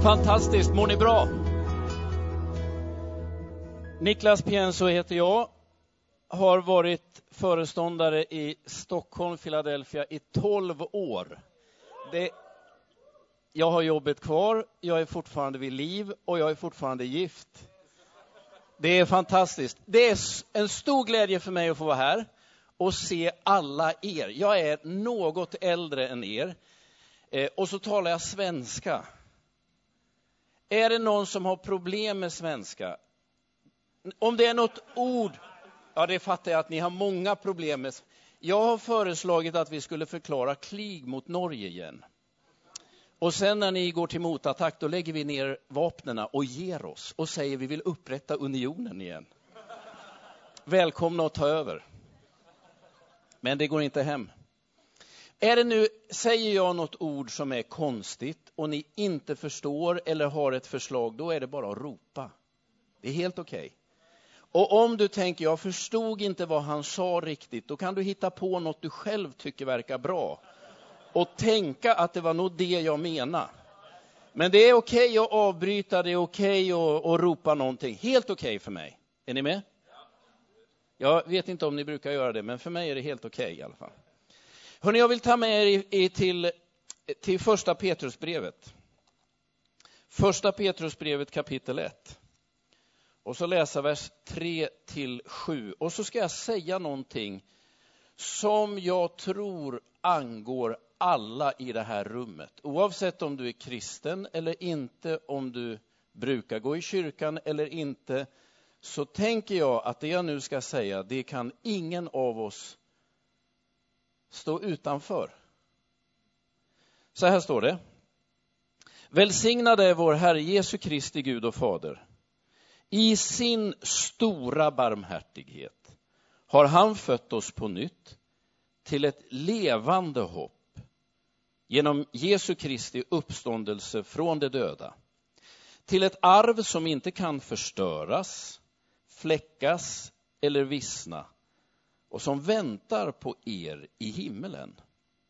Fantastiskt, mår ni bra? Niklas Pienso heter jag. Har varit föreståndare i Stockholm, Philadelphia i 12 år. Jag har jobbet kvar, jag är fortfarande vid liv och jag är fortfarande gift. Det är fantastiskt. Det är en stor glädje för mig att få vara här och se alla er. Jag är något äldre än er och så talar jag svenska. Är det någon som har problem med svenska? Om det är något ord, ja det fattar jag att ni har många problem med. Jag har föreslagit att vi skulle förklara krig mot Norge igen. Och sen när ni går till motattack då lägger vi ner vapnena och ger oss och säger vi vill upprätta unionen igen. Välkomna att ta över. Men det går inte hem. Är det nu, säger jag något ord som är konstigt och ni inte förstår eller har ett förslag, då är det bara att ropa. Det är helt okej. Och om du tänker, jag förstod inte vad han sa riktigt, då kan du hitta på något du själv tycker verkar bra. Och tänka att det var nog det jag menar. Men det är okej att avbryta, det är okej att ropa någonting. Helt okej för mig. Är ni med? Jag vet inte om ni brukar göra det, men för mig är det helt okej i alla fall. Hörrni, jag vill ta med er till första Petrusbrevet. Första Petrusbrevet kapitel 1. Och så läsa vers 3-7. Och så ska jag säga någonting som jag tror angår alla i det här rummet. Oavsett om du är kristen eller inte, om du brukar gå i kyrkan eller inte, så tänker jag att det jag nu ska säga, det kan ingen av oss stå utanför. Så här står det. Välsignad är vår Herre Jesu Kristi Gud och Fader. I sin stora barmhärtighet har han fött oss på nytt till ett levande hopp genom Jesu Kristi uppståndelse från de döda. Till ett arv som inte kan förstöras, fläckas eller vissna och som väntar på er i himmelen.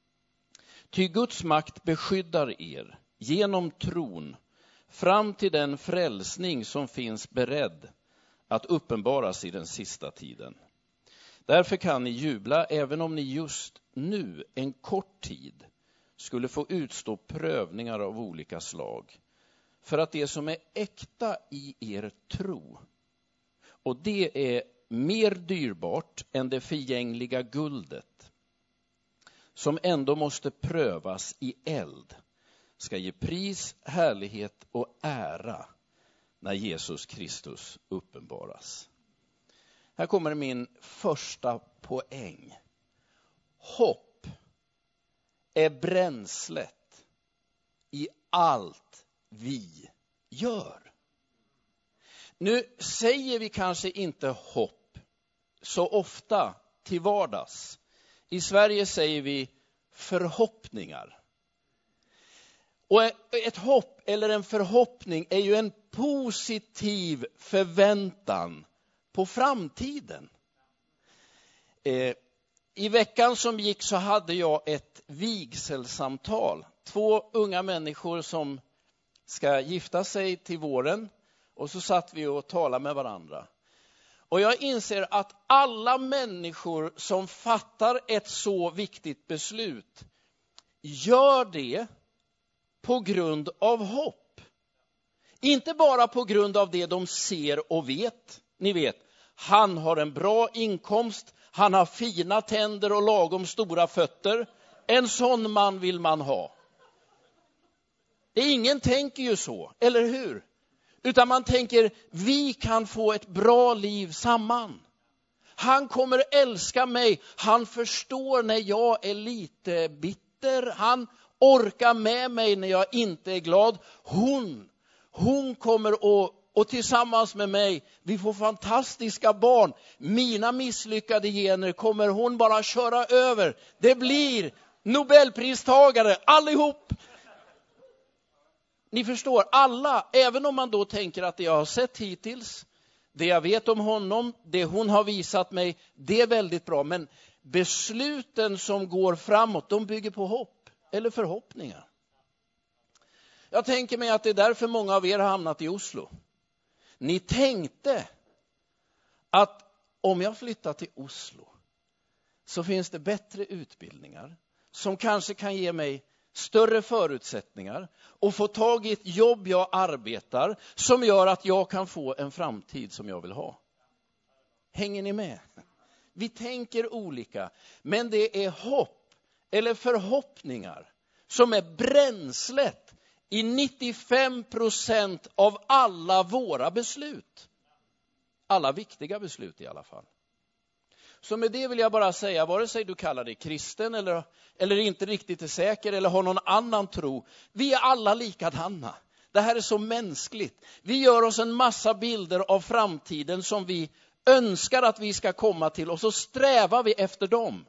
Ty Guds makt beskyddar er genom tron fram till den frälsning som finns beredd att uppenbaras i den sista tiden. Därför kan ni jubla även om ni just nu en kort tid skulle få utstå prövningar av olika slag. För att det som är äkta i er tro, och det är mer dyrbart än det förgängliga guldet, som ändå måste prövas i eld, ska ge pris, härlighet och ära när Jesus Kristus uppenbaras. Här kommer min första poäng. Hopp är bränslet i allt vi gör. Nu säger vi kanske inte hopp så ofta till vardags. I Sverige säger vi förhoppningar. Och ett hopp eller en förhoppning är ju en positiv förväntan på framtiden. I veckan som gick så hade jag ett vigselsamtal. 2 unga människor som ska gifta sig till våren. Och så satt vi och talade med varandra. Och jag inser att alla människor som fattar ett så viktigt beslut gör det på grund av hopp. Inte bara på grund av det de ser och vet. Ni vet, han har en bra inkomst, han har fina tänder och lagom stora fötter. En sån man vill man ha. Ingen tänker ju så, eller hur? Utan man tänker, vi kan få ett bra liv samman. Han kommer älska mig, han förstår när jag är lite bitter, han orkar med mig när jag inte är glad. Hon kommer och tillsammans med mig, vi får fantastiska barn. Mina misslyckade gener kommer hon bara köra över. Det blir Nobelpristagare allihop. Ni förstår, alla, även om man då tänker att det jag har sett hittills, det jag vet om honom, det hon har visat mig, det är väldigt bra. Men besluten som går framåt, de bygger på hopp eller förhoppningar. Jag tänker mig att det är därför många av er har hamnat i Oslo. Ni tänkte att om jag flyttar till Oslo så finns det bättre utbildningar som kanske kan ge mig större förutsättningar och få tag i ett jobb jag arbetar som gör att jag kan få en framtid som jag vill ha. Hänger ni med? Vi tänker olika, men det är hopp eller förhoppningar som är bränslet i 95% av alla våra beslut. Alla viktiga beslut i alla fall. Så med det vill jag bara säga, vare sig du kallar dig kristen eller inte riktigt är säker eller har någon annan tro. Vi är alla likadana. Det här är så mänskligt. Vi gör oss en massa bilder av framtiden som vi önskar att vi ska komma till och så strävar vi efter dem.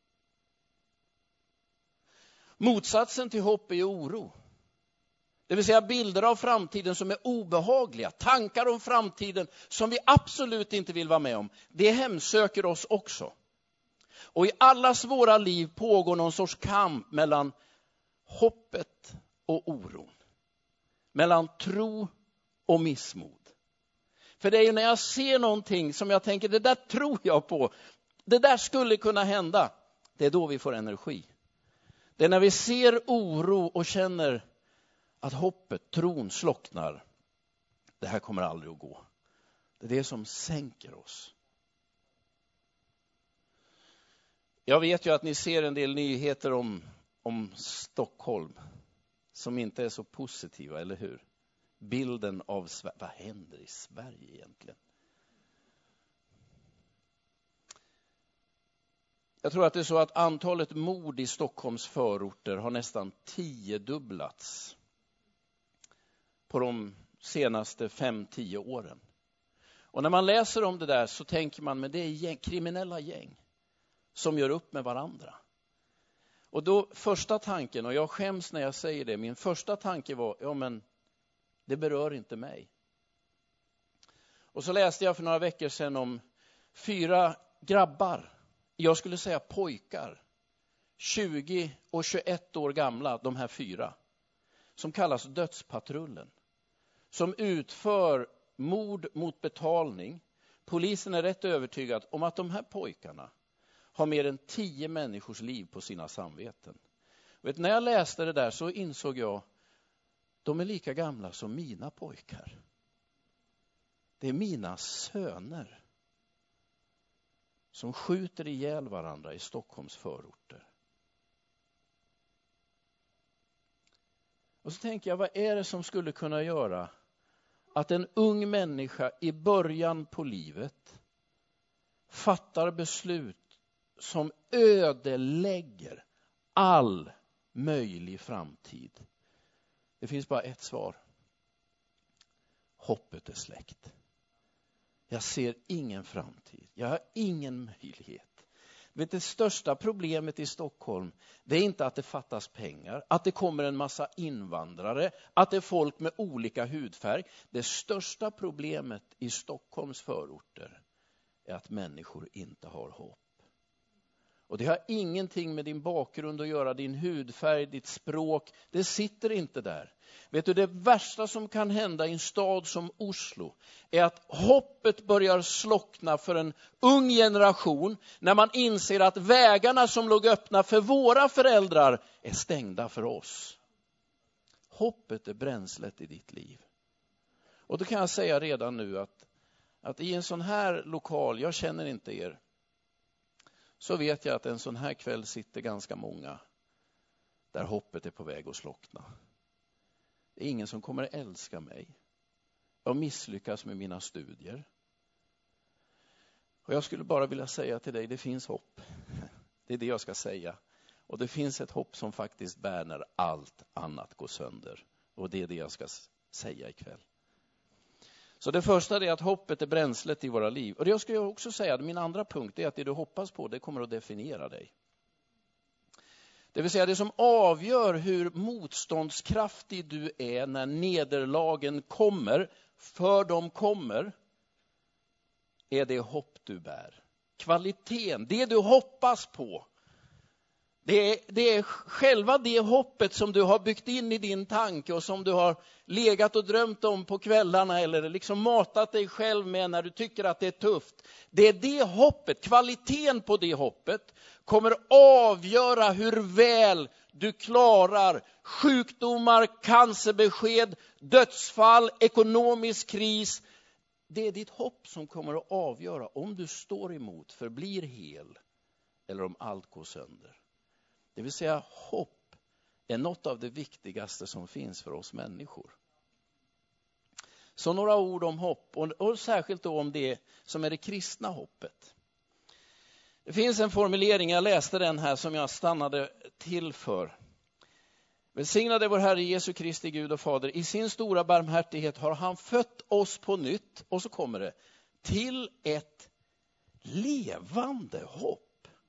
Motsatsen till hopp är oro. Det vill säga bilder av framtiden som är obehagliga. Tankar om framtiden som vi absolut inte vill vara med om. Det hemsöker oss också. Och i allas våra liv pågår någon sorts kamp mellan hoppet och oron. Mellan tro och missmod. För det är ju när jag ser någonting som jag tänker, det där tror jag på. Det där skulle kunna hända. Det är då vi får energi. Det är när vi ser oro och känner att hoppet, tron slocknar. Det här kommer aldrig att gå. Det är det som sänker oss. Jag vet ju att ni ser en del nyheter om Stockholm som inte är så positiva, eller hur? Bilden av Sverige. Vad händer i Sverige egentligen? Jag tror att det är så att antalet mord i Stockholms förorter har nästan 10-dubblats på de senaste 5-10 åren. Och när man läser om det där så tänker man, men det är kriminella gäng som gör upp med varandra. Och då första tanken, och jag skäms när jag säger det, min första tanke var, ja men det berör inte mig. Och så läste jag för några veckor sedan om 4 grabbar, jag skulle säga pojkar, 20 och 21 år gamla, de här 4, som kallas dödspatrullen. Som utför mord mot betalning. Polisen är rätt övertygad om att de här pojkarna har mer än 10 människors liv på sina samveten. När jag läste det där så insåg jag, de är lika gamla som mina pojkar. Det är mina söner som skjuter ihjäl varandra i Stockholms förorter. Och så tänker jag, vad är det som skulle kunna göra att en ung människa i början på livet fattar beslut som ödelägger all möjlig framtid? Det finns bara ett svar. Hoppet är släckt. Jag ser ingen framtid. Jag har ingen möjlighet. Vet, det största problemet i Stockholm, det är inte att det fattas pengar, att det kommer en massa invandrare, att det är folk med olika hudfärg. Det största problemet i Stockholms förorter är att människor inte har hopp. Och det har ingenting med din bakgrund att göra, din hudfärg, ditt språk. Det sitter inte där. Vet du, det värsta som kan hända i en stad som Oslo är att hoppet börjar slockna för en ung generation när man inser att vägarna som låg öppna för våra föräldrar är stängda för oss. Hoppet är bränslet i ditt liv. Och då kan jag säga redan nu att i en sån här lokal, jag känner inte er, så vet jag att en sån här kväll sitter ganska många där hoppet är på väg att slockna. Det är ingen som kommer att älska mig. Jag misslyckas med mina studier. Och jag skulle bara vilja säga till dig, det finns hopp. Det är det jag ska säga. Och det finns ett hopp som faktiskt bär när allt annat går sönder. Och det är det jag ska säga ikväll. Så det första är att hoppet är bränslet i våra liv. Och det jag skulle också säga, min andra punkt är att det du hoppas på, det kommer att definiera dig. Det vill säga det som avgör hur motståndskraftig du är när nederlagen kommer, för de kommer, är det hopp du bär. Kvaliteten, det du hoppas på, Det är själva det hoppet som du har byggt in i din tanke och som du har legat och drömt om på kvällarna eller liksom matat dig själv med när du tycker att det är tufft. Det är det hoppet, kvaliteten på det hoppet kommer avgöra hur väl du klarar sjukdomar, cancerbesked, dödsfall, ekonomisk kris. Det är ditt hopp som kommer att avgöra om du står emot, förblir hel eller om allt går sönder. Det vill säga hopp är något av det viktigaste som finns för oss människor. Så några ord om hopp och särskilt då om det som är det kristna hoppet. Det finns en formulering, jag läste den här som jag stannade till för. Välsignade vår Herre Jesu Kristi Gud och Fader, i sin stora barmhärtighet har han fött oss på nytt, och så kommer det, till ett levande hopp.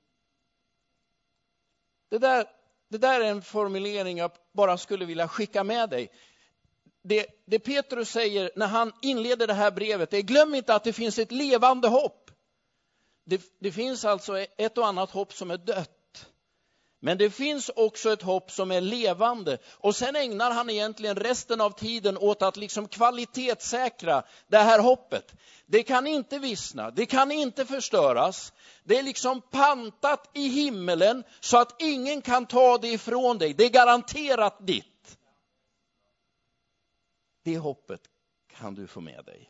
Det där är en formulering jag bara skulle vilja skicka med dig. Det Petrus säger när han inleder det här brevet är: glöm inte att det finns ett levande hopp. Det finns alltså ett och annat hopp som är dött. Men det finns också ett hopp som är levande. Och sen ägnar han egentligen resten av tiden åt att liksom kvalitetssäkra det här hoppet. Det kan inte vissna, det kan inte förstöras. Det är liksom pantat i himmelen så att ingen kan ta det ifrån dig. Det är garanterat ditt. Det hoppet kan du få med dig.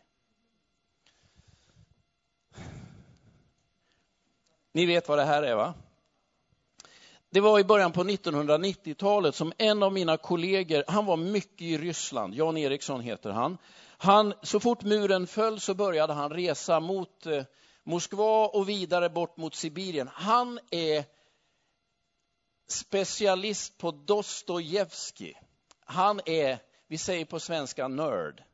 Ni vet vad det här är, va? Det var i början på 1990-talet som en av mina kollegor, han var mycket i Ryssland, Jan Eriksson heter han. Så fort muren föll så började han resa mot Moskva och vidare bort mot Sibirien. Han är specialist på Dostojevskij. Han är, vi säger på svenska, nörd.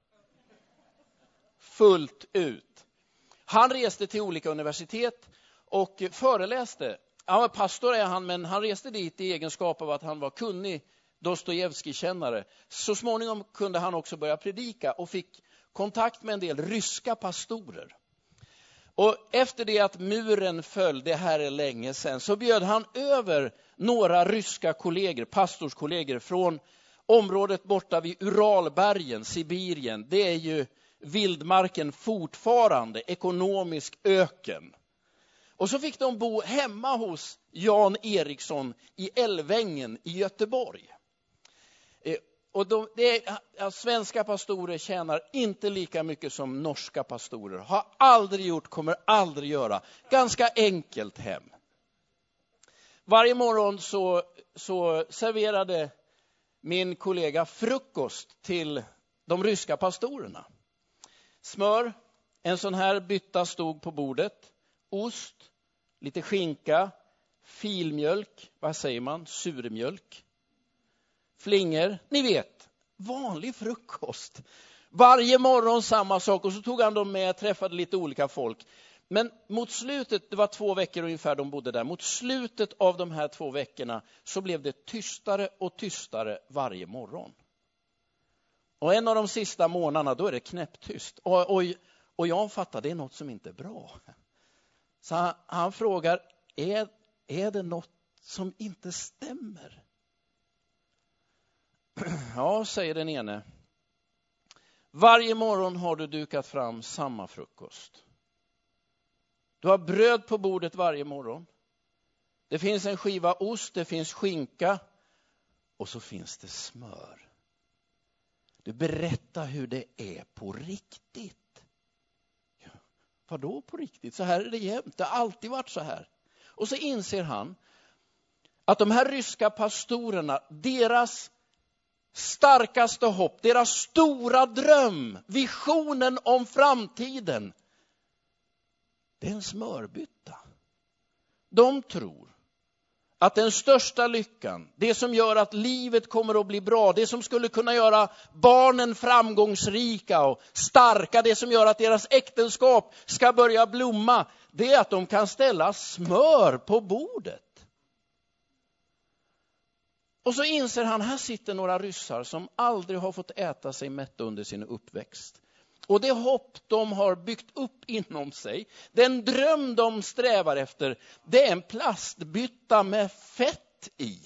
Fullt ut. Han reste till olika universitet och föreläste. Han var pastor är han, men han reste dit i egenskap av att han var kunnig Dostojevskij-kännare. Så småningom kunde han också börja predika och fick kontakt med en del ryska pastorer. Och efter det att muren föll, det här är länge sedan, så bjöd han över några ryska kollegor, pastorskollegor från området borta vid Uralbergen, Sibirien. Det är ju vildmarken fortfarande, ekonomisk öken. Och så fick de bo hemma hos Jan Eriksson i Älvängen i Göteborg. Och svenska pastorer tjänar inte lika mycket som norska pastorer. Har aldrig gjort, kommer aldrig göra. Ganska enkelt hem. Varje morgon så serverade min kollega frukost till de ryska pastorerna. Smör, en sån här bytta stod på bordet. Ost, lite skinka, filmjölk, vad säger man? Surmjölk. Flingor, ni vet, vanlig frukost. Varje morgon samma sak, och så tog han dem med, träffade lite olika folk. Men mot slutet, det var 2 veckor ungefär de bodde där. Mot slutet av de här 2 veckorna så blev det tystare och tystare varje morgon. Och en av de sista månaderna, då är det knäpptyst. Och jag fattar, det är något som inte är bra. Så han frågar, är det något som inte stämmer? Ja, säger den ene. Varje morgon har du dukat fram samma frukost. Du har bröd på bordet varje morgon. Det finns en skiva ost, det finns skinka och så finns det smör. Du berättar hur det är på riktigt. Vadå på riktigt? Så här är det jämt. Det har alltid varit så här. Och så inser han att de här ryska pastorerna, deras starkaste hopp, deras stora dröm, visionen om framtiden, det är en smörbytta. De tror att den största lyckan, det som gör att livet kommer att bli bra, det som skulle kunna göra barnen framgångsrika och starka, det som gör att deras äktenskap ska börja blomma, det är att de kan ställa smör på bordet. Och så inser han, här sitter några ryssar som aldrig har fått äta sig mätta under sin uppväxt. Och det hopp de har byggt upp inom sig, den dröm de strävar efter, det är en plastbytta med fett fett i.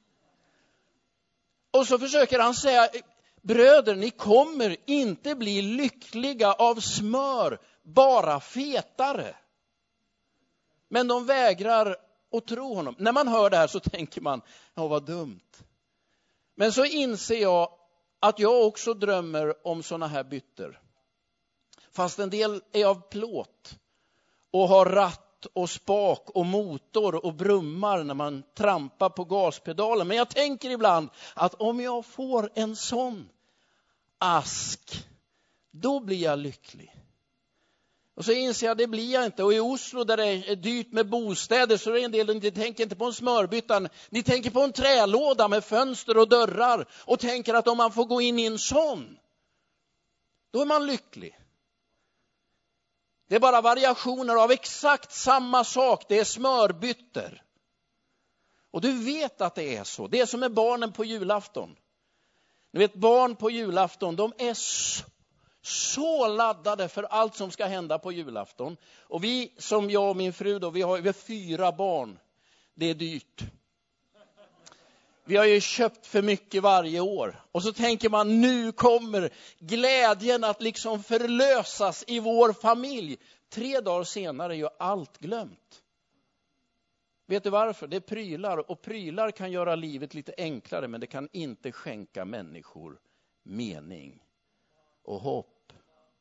Och så försöker han säga, bröder, ni kommer inte bli lyckliga av smör, bara fetare. Men de vägrar att tro honom. När man hör det här så tänker man, ja vad dumt. Men så inser jag att jag också drömmer om såna här bytter. Fast en del är av plåt och har ratt och spak och motor och brummar när man trampar på gaspedalen. Men jag tänker ibland att om jag får en sån ask, då blir jag lycklig. Och så inser jag att det blir jag inte. Och i Oslo där det är dyrt med bostäder så är det en del, ni tänker inte på en smörbyttan. Ni tänker på en trälåda med fönster och dörrar. Och tänker att om man får gå in i en sån, då är man lycklig. Det är bara variationer av exakt samma sak. Det är smörbytter. Och du vet att det är så. Det är som med barnen på julafton. Ni vet, barn på julafton, de är så laddade för allt som ska hända på julafton. Och vi, som jag och min fru då, vi har 4 barn. Det är dyrt. Vi har ju köpt för mycket varje år. Och så tänker man, nu kommer glädjen att liksom förlösas i vår familj. 3 dagar senare är ju allt glömt. Vet du varför? Det är prylar. Och prylar kan göra livet lite enklare, men det kan inte skänka människor mening och hopp.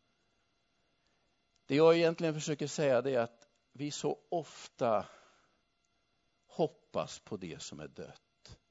Det jag egentligen försöker säga det är att vi så ofta hoppas på det som är dött.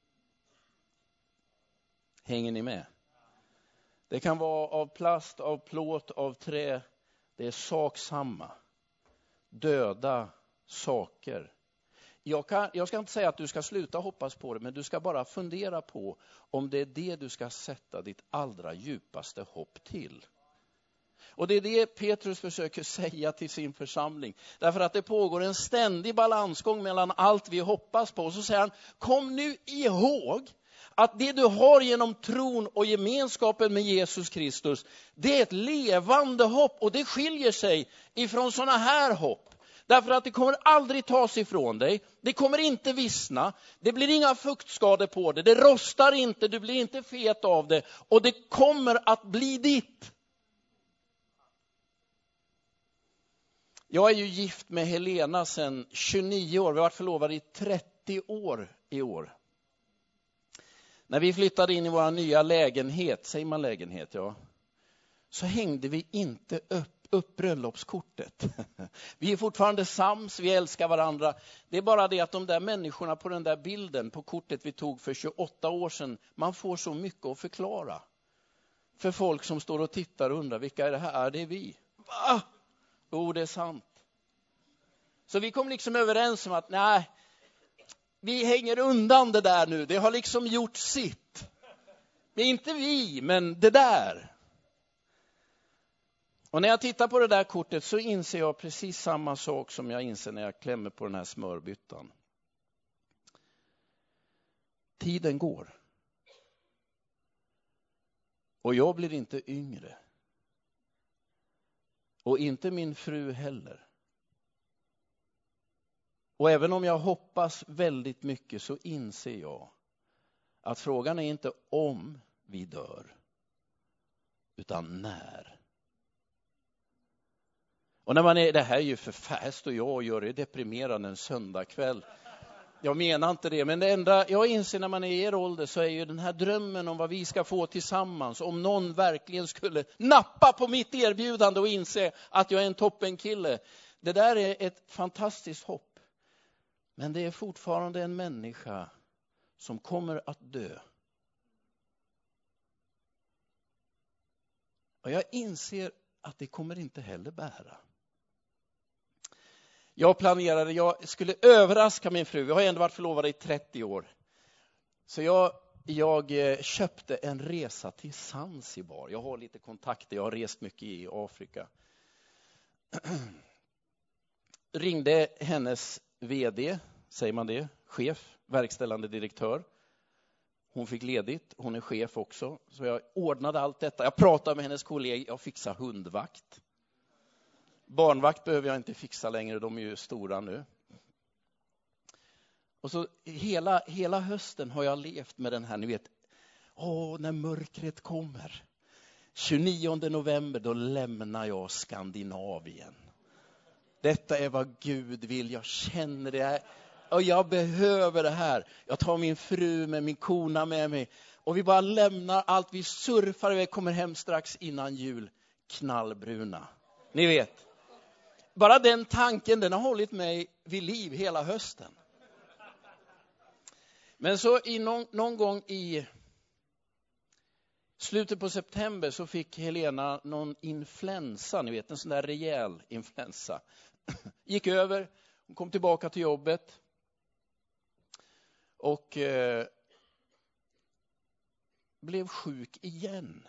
Hänger ni med? Det kan vara av plast, av plåt, av trä. Det är sak samma. Döda saker. Jag ska inte säga att du ska sluta hoppas på det, men du ska bara fundera på om det är det du ska sätta ditt allra djupaste hopp till. Och det är det Petrus försöker säga till sin församling. Därför att det pågår en ständig balansgång mellan allt vi hoppas på. Och så säger han, kom nu ihåg att det du har genom tron och gemenskapen med Jesus Kristus, det är ett levande hopp. Och det skiljer sig ifrån såna här hopp. Därför att det kommer aldrig tas ifrån dig. Det kommer inte vissna. Det blir inga fuktskador på det. Det rostar inte. Du blir inte fet av det. Och det kommer att bli ditt. Jag är ju gift med Helena sedan 29 år. Vi har varit förlovade i 30 år i år. När vi flyttade in i vår nya lägenhet, säger man lägenhet, ja, så hängde vi inte upp bröllopskortet. Vi är fortfarande sams, vi älskar varandra. Det är bara det att de där människorna på den där bilden, på kortet vi tog för 28 år sedan, man får så mycket att förklara. För folk som står och tittar och undrar, vilka är det här? Är det vi? Va? Jo, det är sant. Så vi kom liksom överens om att nej, vi hänger undan det där nu. Det har liksom gjort sitt. Det är inte vi, men det där. Och när jag tittar på det där kortet så inser jag precis samma sak som jag inser när jag klämmer på den här smörbyttan. Tiden går. Och jag blir inte yngre. Och inte min fru heller. Och även om jag hoppas väldigt mycket så inser jag att frågan är inte om vi dör, utan när. Och när man är, det här är ju för fast och jag gör det deprimerande en söndagkväll. Jag menar inte det, men det enda jag inser när man är i er ålder så är ju den här drömmen om vad vi ska få tillsammans. Om någon verkligen skulle nappa på mitt erbjudande och inse att jag är en toppenkille. Det där är ett fantastiskt hopp. Men det är fortfarande en människa som kommer att dö. Och jag inser att det kommer inte heller bära. Jag skulle överraska min fru. Vi har ändå varit förlovade i 30 år. Så jag köpte en resa till Zanzibar. Jag har lite kontakter. Jag har rest mycket i Afrika. Ringde hennes vd, säger man det, chef, verkställande direktör. Hon fick ledigt, hon är chef också. Så jag ordnade allt detta. Jag pratade med hennes kollega, jag fixade hundvakt. Barnvakt behöver jag inte fixa längre, de är ju stora nu. Och så hela hösten har jag levt med den här, ni vet, när mörkret kommer. 29 november, då lämnar jag Skandinavien. Detta är vad Gud vill, jag känner det. Och jag behöver det här. Jag tar min fru med min kona med mig. Och vi bara lämnar allt, vi surfar och vi kommer hem strax innan jul. Knallbruna. Ni vet. Bara den tanken, den har hållit mig vid liv hela hösten. Men så någon gång i slutet på september så fick Helena någon influensa, ni vet, en sån där rejäl influensa. Gick över, hon kom tillbaka till jobbet. Och blev sjuk igen.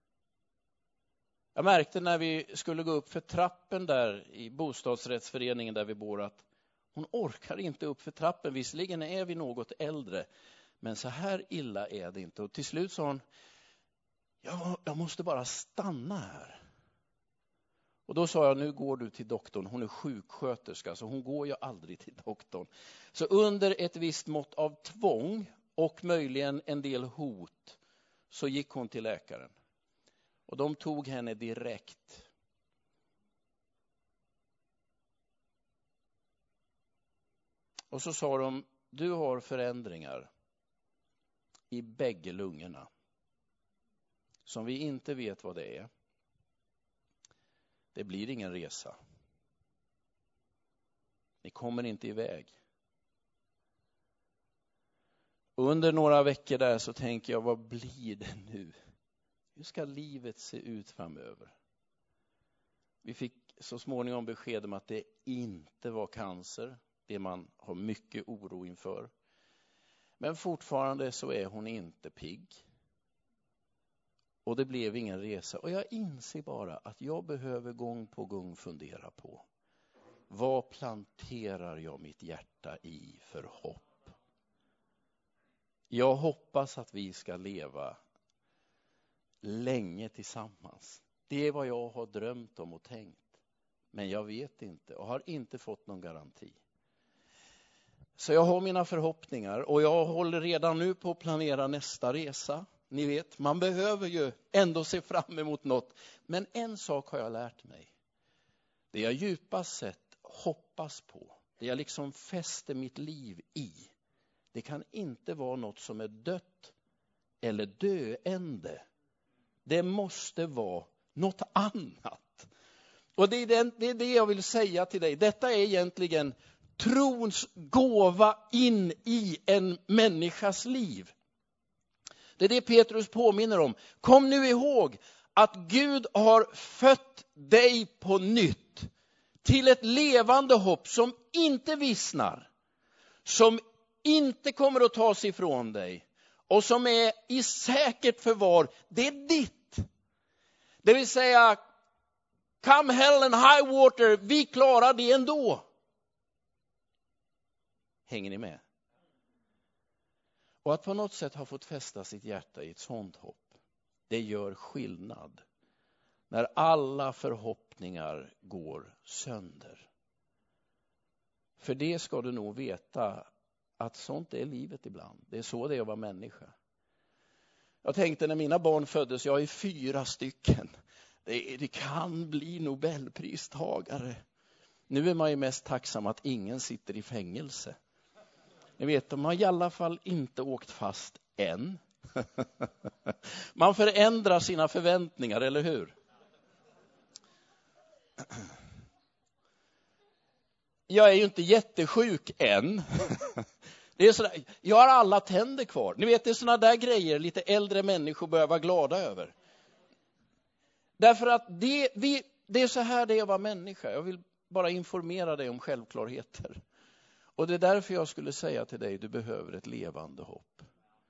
Jag märkte när vi skulle gå upp för trappen där i bostadsrättsföreningen där vi bor att hon orkar inte upp för trappen. Visserligen är vi något äldre, men så här illa är det inte. Och till slut sa hon, jag måste bara stanna här. Och då sa jag, nu går du till doktorn. Hon är sjuksköterska, så hon går ju aldrig till doktorn. Så under ett visst mått av tvång och möjligen en del hot så gick hon till läkaren. Och de tog henne direkt. Och så sa de, du har förändringar i bägge lungorna som vi inte vet vad det är. Det blir ingen resa. Ni kommer inte iväg. Under några veckor där så tänker jag, vad blir det nu? Hur ska livet se ut framöver? Vi fick så småningom besked om att det inte var cancer. Det man har mycket oro inför. Men fortfarande så är hon inte pigg. Och det blev ingen resa. Och jag inser bara att jag behöver gång på gång fundera på. Vad planterar jag mitt hjärta i för hopp? Jag hoppas att vi ska leva länge tillsammans. Det är vad jag har drömt om och tänkt. Men jag vet inte och har inte fått någon garanti. Så jag har mina förhoppningar och jag håller redan nu på att planera nästa resa. Ni vet, man behöver ju ändå se fram emot något. Men en sak har jag lärt mig. Det jag djupast sett hoppas på, det jag liksom fäster mitt liv i, det kan inte vara något som är dött eller döende. Det måste vara något annat. Och det är det jag vill säga till dig. Detta är egentligen trons gåva in i en människas liv. Det är det Petrus påminner om. Kom nu ihåg att Gud har fött dig på nytt till ett levande hopp som inte vissnar, som inte kommer att tas ifrån dig och som är i säkert förvar. Det är ditt. Det vill säga, come hell and high water, vi klarar det ändå. Hänger ni med? Och att på något sätt ha fått fästa sitt hjärta i ett sånt hopp, det gör skillnad. När alla förhoppningar går sönder. För det ska du nog veta att sånt är livet ibland. Det är så det är att vara människa. Jag tänkte när mina barn föddes, jag är 4 stycken. Det kan bli Nobelpristagare. Nu är man ju mest tacksam att ingen sitter i fängelse. Ni vet, de har i alla fall inte åkt fast än. Man förändrar sina förväntningar, eller hur? Jag är ju inte jättesjuk än. Det är sådär, jag har alla tänder kvar. Ni vet, det är såna där grejer lite äldre människor börjar vara glada över. Därför att det är så här det är att vara människa. Jag vill bara informera dig om självklarheter. Och det är därför jag skulle säga till dig, du behöver ett levande hopp.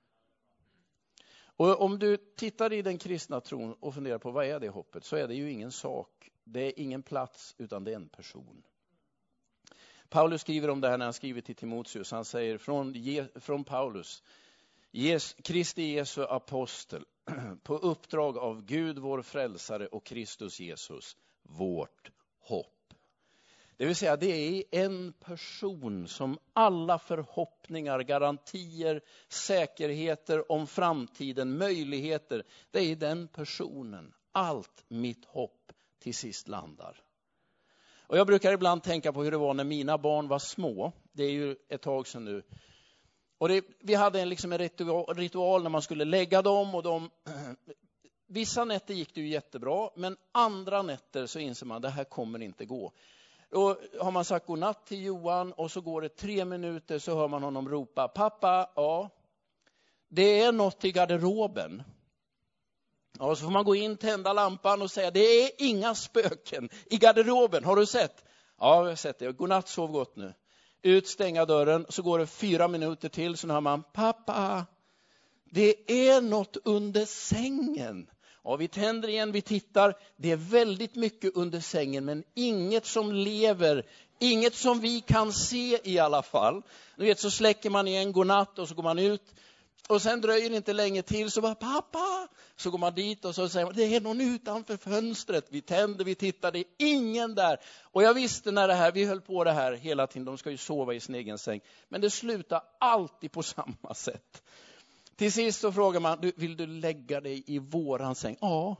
Och om du tittar i den kristna tron och funderar på vad är det hoppet, så är det ju ingen sak. Det är ingen plats, utan det är en person. Paulus skriver om det här när han skriver till Timoteus. Han säger från Paulus, Kristi Jesu apostel, på uppdrag av Gud vår frälsare och Kristus Jesus, vårt hopp. Det vill säga det är en person som alla förhoppningar, garantier, säkerheter om framtiden, möjligheter. Det är i den personen allt mitt hopp till sist landar. Och jag brukar ibland tänka på hur det var när mina barn var små. Det är ju ett tag sedan nu. Och vi hade en ritual när man skulle lägga dem. Och vissa nätter gick det ju jättebra. Men andra nätter så inser man att det här kommer inte gå. Då har man sagt godnatt till Johan och så går det 3 minuter så hör man honom ropa: pappa, ja, det är något i garderoben. Ja, så får man gå in, tända lampan och säga: det är inga spöken i garderoben, har du sett? Ja, jag har sett det. Godnatt, sov gott nu. Ut, stänga dörren, så går det 4 minuter till så hör man: pappa, det är något under sängen. Ja, vi tänder igen, vi tittar. Det är väldigt mycket under sängen, men inget som lever. Inget som vi kan se i alla fall. Du vet, så släcker man igen godnatt och så går man ut. Och sen dröjer det inte länge till så bara: pappa! Så går man dit och så säger man: det är någon utanför fönstret. Vi tänder, vi tittar, det är ingen där. Och jag visste när vi höll på det här hela tiden. De ska ju sova i sin egen säng. Men det slutar alltid på samma sätt. Till sist så frågar man: vill du lägga dig i våran säng? Ja.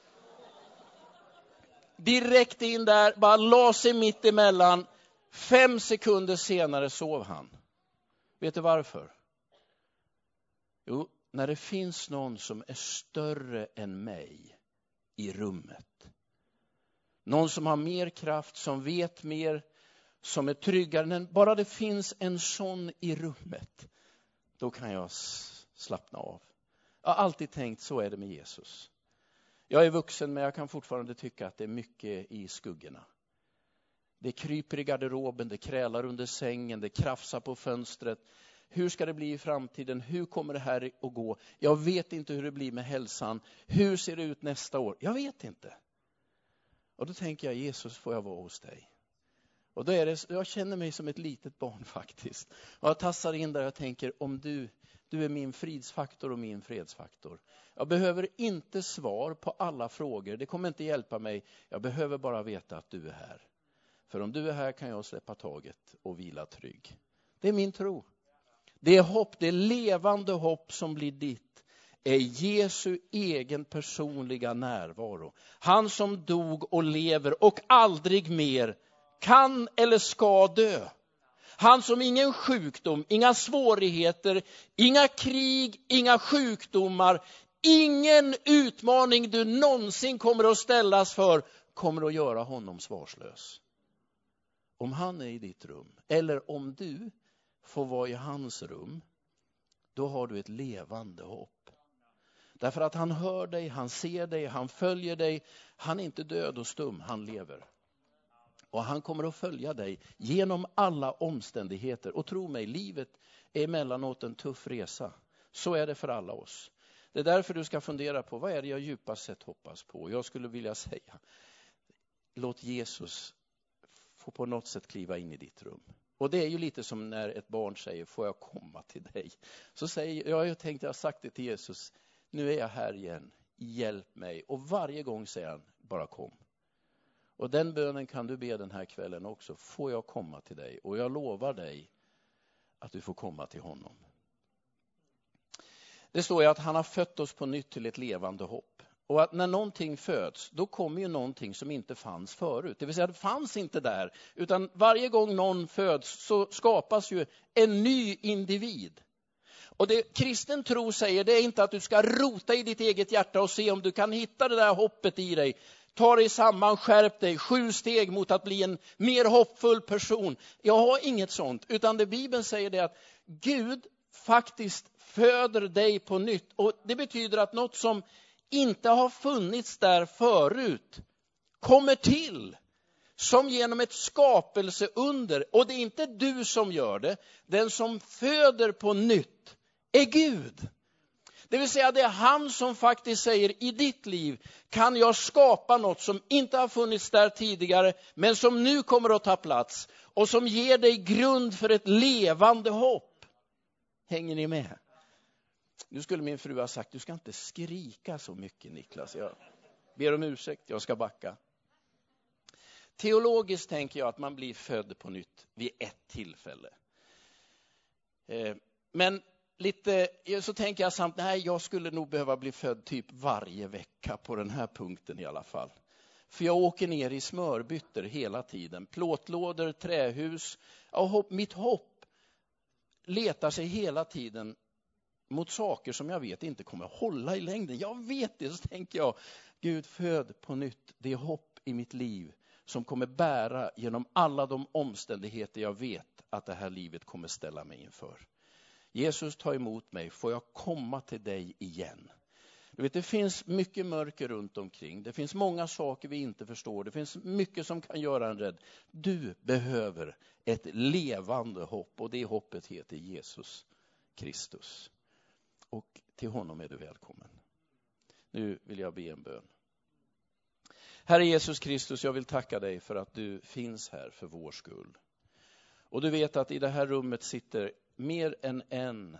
Direkt in där, bara la sig mitt emellan. 5 sekunder senare sov han. Vet du varför? Jo, när det finns någon som är större än mig i rummet. Någon som har mer kraft, som vet mer, som är tryggare. Men bara det finns en sån i rummet, då kan jag slappna av. Jag har alltid tänkt, så är det med Jesus. Jag är vuxen, men jag kan fortfarande tycka att det är mycket i skuggorna. Det kryper i garderoben, det krälar under sängen, det krafsar på fönstret. Hur ska det bli i framtiden? Hur kommer det här att gå? Jag vet inte hur det blir med hälsan. Hur ser det ut nästa år? Jag vet inte. Och då tänker jag: Jesus, får jag vara hos dig? Och då är det, jag känner mig som ett litet barn faktiskt. Och jag tassar in där och jag tänker: om du är min fridsfaktor och min fredsfaktor. Jag behöver inte svar på alla frågor. Det kommer inte hjälpa mig. Jag behöver bara veta att du är här. För om du är här kan jag släppa taget och vila trygg. Det är min tro. Det är hopp, det är levande hopp som blir ditt. Är Jesu egen personliga närvaro. Han som dog och lever och aldrig mer kan eller ska dö. Han som ingen sjukdom, inga svårigheter, inga krig, inga sjukdomar, ingen utmaning du någonsin kommer att ställas för kommer att göra honom svarslös. Om han är i ditt rum, eller om du får vara i hans rum, då har du ett levande hopp. Därför att han hör dig, han ser dig, han följer dig. Han är inte död och stum, han lever. Och han kommer att följa dig genom alla omständigheter. Och tro mig, livet är emellanåt en tuff resa. Så är det för alla oss. Det är därför du ska fundera på: vad är det jag djupast sett hoppas på? Jag skulle vilja säga: låt Jesus få på något sätt kliva in i ditt rum. Och det är ju lite som när ett barn säger: får jag komma till dig? Så säger jag har sagt det till Jesus: nu är jag här igen, hjälp mig. Och varje gång säger han: bara kom. Och den bönen kan du be den här kvällen också: får jag komma till dig? Och jag lovar dig att du får komma till honom. Det står ju att han har fött oss på nytt till ett levande hopp. Och att när någonting föds, då kommer ju någonting som inte fanns förut. Det vill säga, det fanns inte där. Utan varje gång någon föds så skapas ju en ny individ. Och det kristen tro säger, det är inte att du ska rota i ditt eget hjärta och se om du kan hitta det där hoppet i dig. Ta dig samman, skärp dig, 7 steg mot att bli en mer hoppfull person. Jag har inget sånt, utan det Bibeln säger det att Gud faktiskt föder dig på nytt. Och det betyder att något som inte har funnits där förut kommer till som genom ett skapelseunder. Och det är inte du som gör det. Den som föder på nytt är Gud. Det vill säga, det är han som faktiskt säger: i ditt liv kan jag skapa något som inte har funnits där tidigare, men som nu kommer att ta plats och som ger dig grund för ett levande hopp. Hänger ni med? Nu skulle min fru ha sagt: du ska inte skrika så mycket, Niklas. Jag ber om ursäkt, jag ska backa. Teologiskt tänker jag att man blir född på nytt vid ett tillfälle. Men lite så tänker jag samt, nej, jag skulle nog behöva bli född typ varje vecka på den här punkten i alla fall. För jag åker ner i smörbytter hela tiden. Plåtlådor, trähus. Mitt hopp letar sig hela tiden mot saker som jag vet inte kommer hålla i längden. Jag vet det, så tänker jag, Gud, föd på nytt det hopp i mitt liv som kommer bära genom alla de omständigheter jag vet att det här livet kommer ställa mig inför. Jesus, ta emot mig, får jag komma till dig igen? Du vet, det finns mycket mörker runt omkring. Det finns många saker vi inte förstår. Det finns mycket som kan göra en rädd. Du behöver ett levande hopp, och det hoppet heter Jesus Kristus. Och till honom är du välkommen. Nu vill jag be en bön. Herre Jesus Kristus, jag vill tacka dig för att du finns här för vår skull. Och du vet att i det här rummet sitter mer än en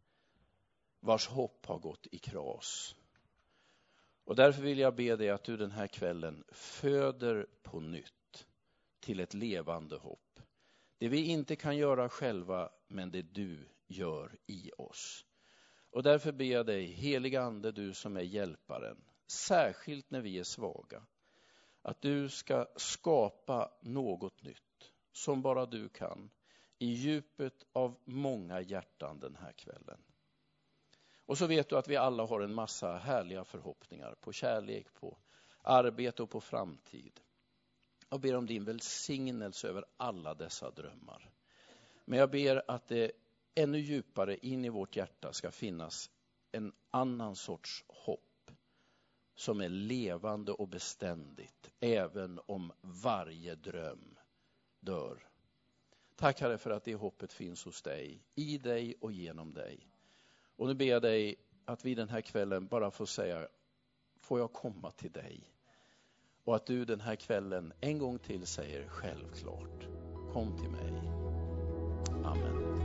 vars hopp har gått i kras. Och därför vill jag be dig att du den här kvällen föder på nytt till ett levande hopp. Det vi inte kan göra själva, men det du gör i oss. Och därför ber jag dig, heliga ande, du som är hjälparen, särskilt när vi är svaga, att du ska skapa något nytt som bara du kan i djupet av många hjärtan den här kvällen. Och så vet du att vi alla har en massa härliga förhoppningar på kärlek, på arbete och på framtid. Jag ber om din välsignelse över alla dessa drömmar. Men jag ber att det ännu djupare in i vårt hjärta ska finnas en annan sorts hopp som är levande och beständigt, även om varje dröm dör. Tack Herre för att det hoppet finns hos dig, i dig och genom dig. Och nu ber jag dig att vi den här kvällen bara får säga, får jag komma till dig? Och att du den här kvällen en gång till säger självklart, kom till mig. Amen.